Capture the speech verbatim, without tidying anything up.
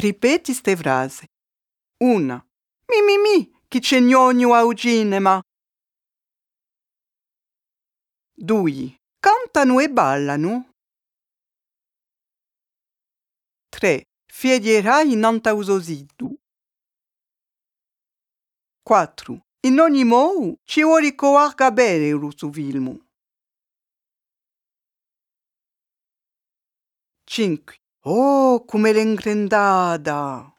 Ripeti ste frasi. Una. Mi mi mi, chi c'è gnogno al cinema. Due. Cantano e ballano. Tre. Fiedierai innanto usositu. Quattro. In ogni modo ci vuole coarca bene questo film. Cinque. Oh, come l'è ingrandata!